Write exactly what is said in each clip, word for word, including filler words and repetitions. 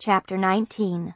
Chapter nineteen.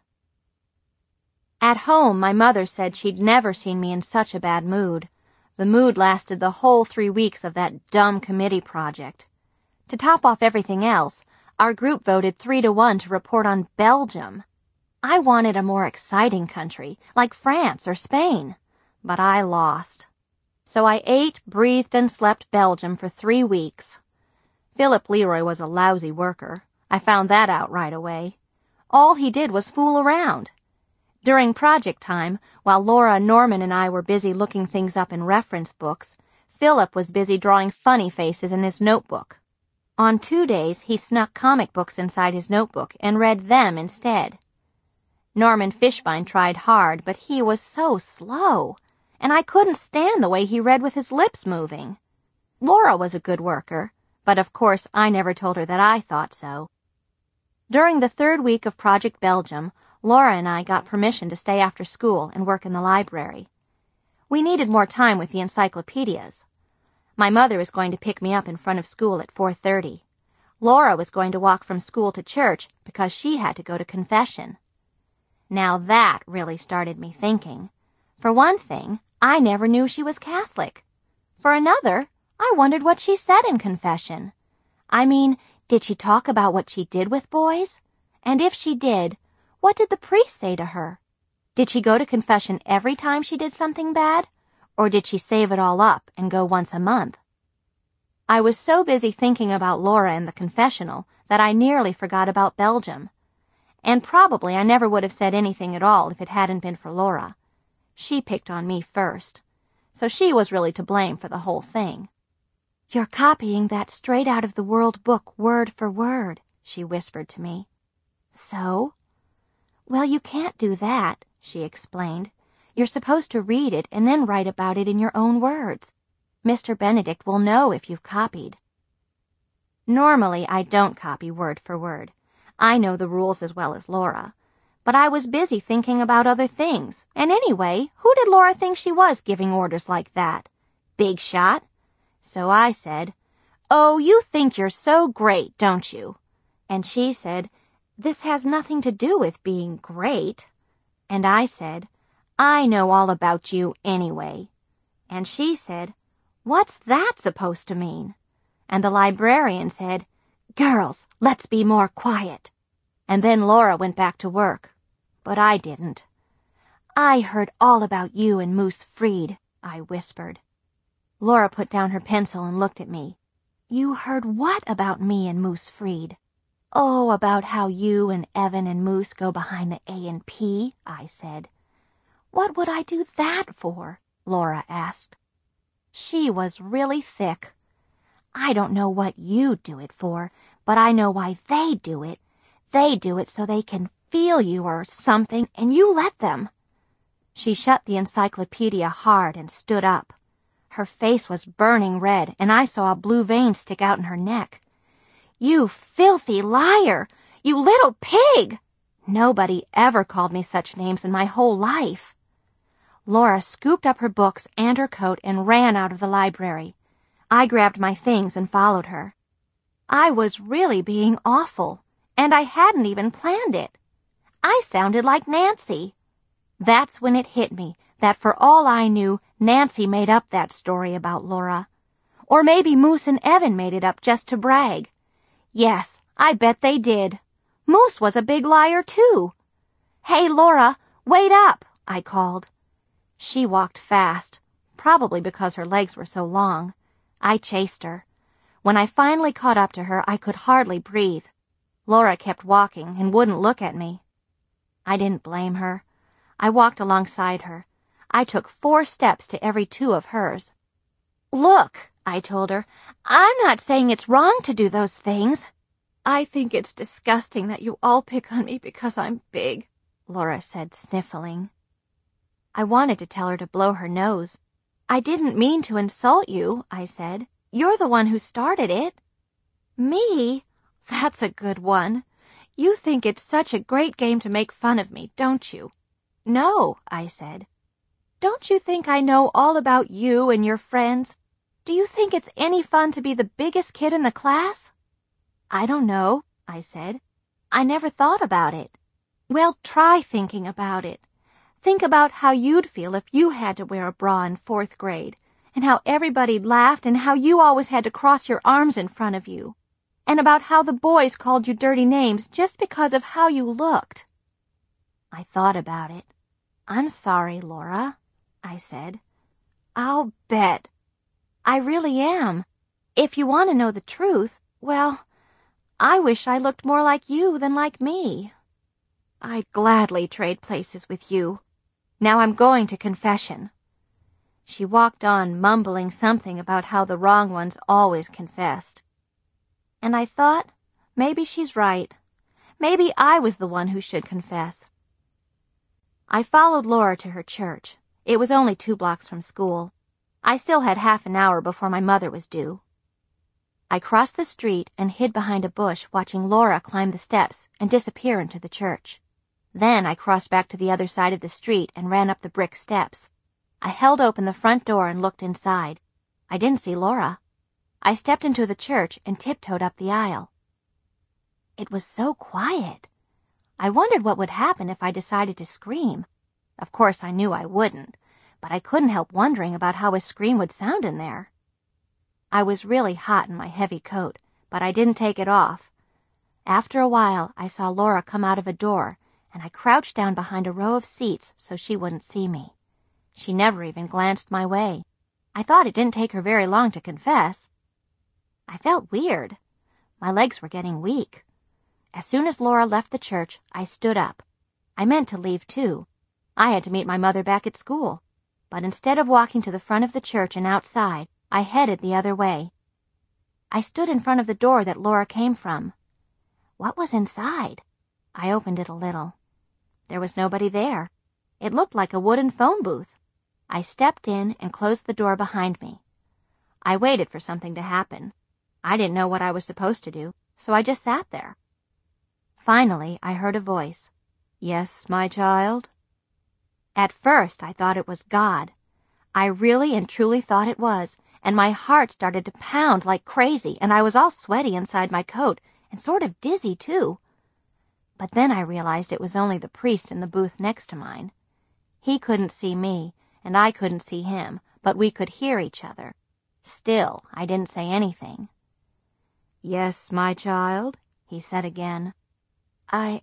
At home, my mother said she'd never seen me in such a bad mood. The mood lasted the whole three weeks of that dumb committee project. To top off everything else, our group voted three to one to report on Belgium. I wanted a more exciting country, like France or Spain, but I lost. So I ate, breathed, and slept Belgium for three weeks. Philip Leroy was a lousy worker. I found that out right away. All he did was fool around. During project time, while Laura, Norman, and I were busy looking things up in reference books, Philip was busy drawing funny faces in his notebook. On two days, he snuck comic books inside his notebook and read them instead. Norman Fishbein tried hard, but he was so slow, and I couldn't stand the way he read with his lips moving. Laura was a good worker, but of course I never told her that I thought so. During the third week of Project Belgium, Laura and I got permission to stay after school and work in the library. We needed more time with the encyclopedias. My mother was going to pick me up in front of school at four thirty. Laura was going to walk from school to church because she had to go to confession. Now that really started me thinking. For one thing, I never knew she was Catholic. For another, I wondered what she said in confession. I mean, did she talk about what she did with boys? And if she did, what did the priest say to her? Did she go to confession every time she did something bad? Or did she save it all up and go once a month? I was so busy thinking about Laura and the confessional that I nearly forgot about Belgium. And probably I never would have said anything at all if it hadn't been for Laura. She picked on me first, so she was really to blame for the whole thing. "You're copying that straight out of the World Book word for word," she whispered to me. "So?" "Well, you can't do that," she explained. "You're supposed to read it and then write about it in your own words. Mister Benedict will know if you've copied." Normally, I don't copy word for word. I know the rules as well as Laura. But I was busy thinking about other things. And anyway, who did Laura think she was giving orders like that? Big shot? So I said, "Oh, you think you're so great, don't you?" And she said, "This has nothing to do with being great." And I said, "I know all about you anyway." And she said, "What's that supposed to mean?" And the librarian said, "Girls, let's be more quiet." And then Laura went back to work. But I didn't. "I heard all about you and Moose Freed," I whispered. Laura put down her pencil and looked at me. "You heard what about me and Moose Freed?" "Oh, about how you and Evan and Moose go behind the A and P, I said. "What would I do that for?" Laura asked. She was really thick. "I don't know what you do it for, but I know why they do it. They do it so they can feel you or something, and you let them." She shut the encyclopedia hard and stood up. Her face was burning red, and I saw a blue vein stick out in her neck. "You filthy liar! You little pig!" Nobody ever called me such names in my whole life. Laura scooped up her books and her coat and ran out of the library. I grabbed my things and followed her. I was really being awful, and I hadn't even planned it. I sounded like Nancy. That's when it hit me that for all I knew, Nancy made up that story about Laura. Or maybe Moose and Evan made it up just to brag. Yes, I bet they did. Moose was a big liar, too. "Hey, Laura, wait up," I called. She walked fast, probably because her legs were so long. I chased her. When I finally caught up to her, I could hardly breathe. Laura kept walking and wouldn't look at me. I didn't blame her. I walked alongside her. I took four steps to every two of hers. "Look," I told her, "I'm not saying it's wrong to do those things." "I think it's disgusting that you all pick on me because I'm big," Laura said, sniffling. I wanted to tell her to blow her nose. "I didn't mean to insult you," I said. "You're the one who started it." "Me? That's a good one. You think it's such a great game to make fun of me, don't you?" "No," I said. "Don't you think I know all about you and your friends? Do you think it's any fun to be the biggest kid in the class?" "I don't know," I said. "I never thought about it." Well, try thinking about it. Think about how you'd feel if you had to wear a bra in fourth grade, and how everybody laughed, and how you always had to cross your arms in front of you, and about how the boys called you dirty names just because of how you looked. I thought about it. I'm sorry, Laura, I said. I'll bet. I really am. If you want to know the truth, well, I wish I looked more like you than like me. I'd gladly trade places with you. Now I'm going to confession. She walked on, mumbling something about how the wrong ones always confessed. And I thought, maybe she's right. Maybe I was the one who should confess. I followed Laura to her church. It was only two blocks from school. I still had half an hour before my mother was due. I crossed the street and hid behind a bush, watching Laura climb the steps and disappear into the church. Then I crossed back to the other side of the street and ran up the brick steps. I held open the front door and looked inside. I didn't see Laura. I stepped into the church and tiptoed up the aisle. It was so quiet. I wondered what would happen if I decided to scream. Of course, I knew I wouldn't, but I couldn't help wondering about how a scream would sound in there. I was really hot in my heavy coat, but I didn't take it off. After a while, I saw Laura come out of a door, and I crouched down behind a row of seats so she wouldn't see me. She never even glanced my way. I thought it didn't take her very long to confess. I felt weird. My legs were getting weak. As soon as Laura left the church, I stood up. I meant to leave, too. I had to meet my mother back at school. But instead of walking to the front of the church and outside, I headed the other way. I stood in front of the door that Laura came from. What was inside? I opened it a little. There was nobody there. It looked like a wooden phone booth. I stepped in and closed the door behind me. I waited for something to happen. I didn't know what I was supposed to do, so I just sat there. Finally, I heard a voice. "Yes, my child?" At first, I thought it was God. I really and truly thought it was, and my heart started to pound like crazy, and I was all sweaty inside my coat, and sort of dizzy, too. But then I realized it was only the priest in the booth next to mine. He couldn't see me, and I couldn't see him, but we could hear each other. Still, I didn't say anything. "Yes, my child," he said again. I...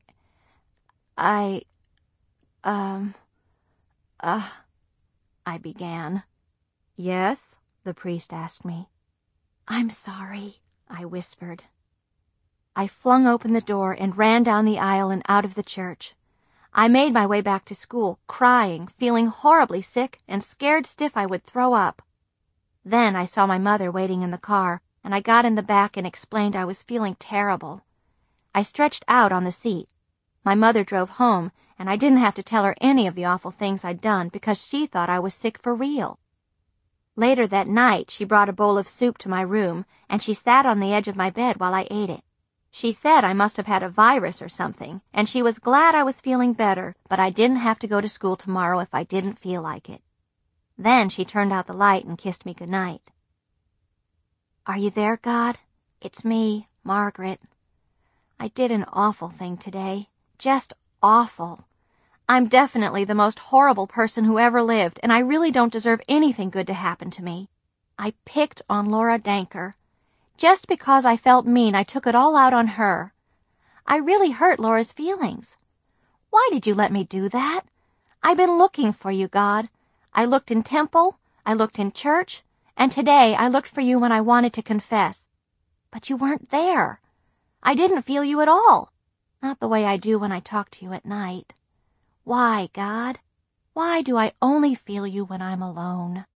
I... um... uh... I began. "Yes?" the priest asked me. "I'm sorry," I whispered. I flung open the door and ran down the aisle and out of the church. I made my way back to school, crying, feeling horribly sick, and scared stiff I would throw up. Then I saw my mother waiting in the car, and I got in the back and explained I was feeling terrible. I stretched out on the seat. My mother drove home, and I didn't have to tell her any of the awful things I'd done because she thought I was sick for real. Later that night, she brought a bowl of soup to my room, and she sat on the edge of my bed while I ate it. She said I must have had a virus or something, and she was glad I was feeling better, but I didn't have to go to school tomorrow if I didn't feel like it. Then she turned out the light and kissed me goodnight. "Are you there, God? It's me, Margaret. I did an awful thing today. Just awful. I'm definitely the most horrible person who ever lived, and I really don't deserve anything good to happen to me. I picked on Laura Danker. Just because I felt mean, I took it all out on her. I really hurt Laura's feelings. Why did you let me do that? I've been looking for you, God. I looked in temple, I looked in church, and today I looked for you when I wanted to confess. But you weren't there. I didn't feel you at all. Not the way I do when I talk to you at night. Why, God? Why do I only feel you when I'm alone?"